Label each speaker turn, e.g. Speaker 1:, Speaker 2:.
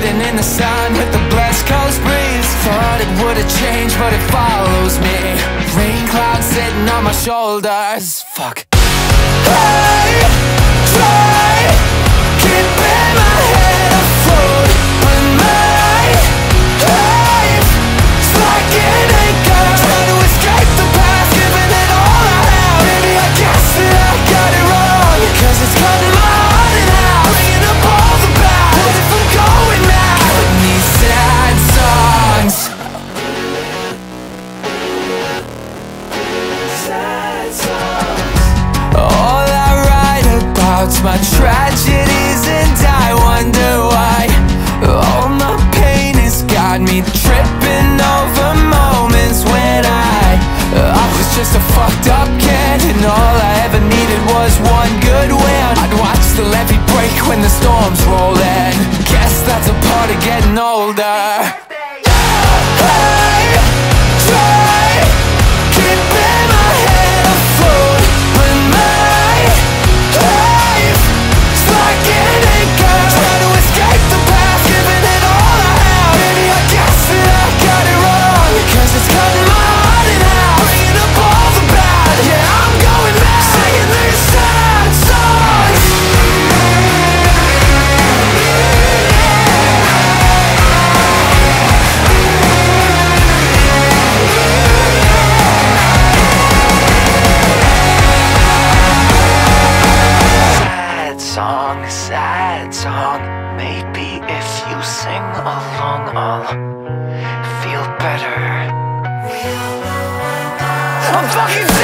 Speaker 1: sitting in the sun with the blessed coast breeze. Thought it would've changed, but it follows me. Rain clouds sitting on my shoulders. Fuck. I try keeping my head afloat, but my life's like an anchor, trying to escape the past, giving it all I have. Maybe I guess that I got it wrong, 'cause it's cutting my heart in half, bringing up all the bad. What if I'm going mad? Killing these sad songs. Sad songs. All I write about's my tragedies, and I wonder why. All my pain has got me tripping over moments when I was just a fucked up kid, and all I ever needed was one good win. I'd watch the levee break when the storms roll in. Guess that's a part of getting older. I try keeping my head afloat, but my life's like an anchor, trying to escape the past, giving it all I have. Maybe I guess that I got it wrong, 'cause it's cutting my heart in half, bringing up all the bad. Yeah, I'm going mad, singing these sad songs. Sad song. Maybe if you sing along, I'll feel better. I'm fucking